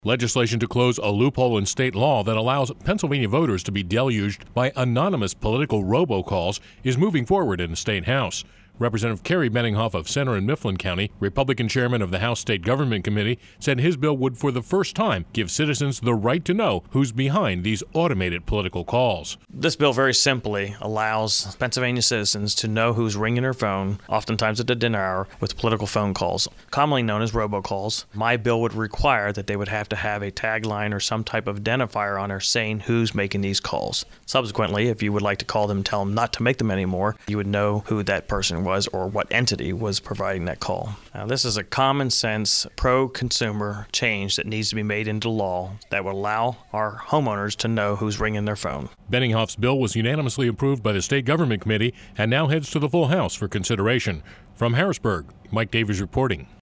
Legislation to close a loophole in state law that allows Pennsylvania voters to be deluged by anonymous political robocalls is moving forward in the state house. Representative Kerry Benninghoff of Center and Mifflin County, Republican chairman of the House State Government Committee, said his bill would for the first time give citizens the right to know who's behind these automated political calls. This bill very simply allows Pennsylvania citizens to know who's ringing their phone, oftentimes at the dinner hour, with political phone calls, commonly known as robocalls. My bill would require that they would have to have a tagline or some type of identifier on there saying who's making these calls. Subsequently, if you would like to call them and tell them not to make them anymore, you would know who that person was or what entity was providing that call. Now, this is a common sense, pro-consumer change that needs to be made into law that would allow our homeowners to know who's ringing their phone. Benninghoff's bill was unanimously approved by the State Government Committee and now heads to the full House for consideration. From Harrisburg, Mike Davies reporting.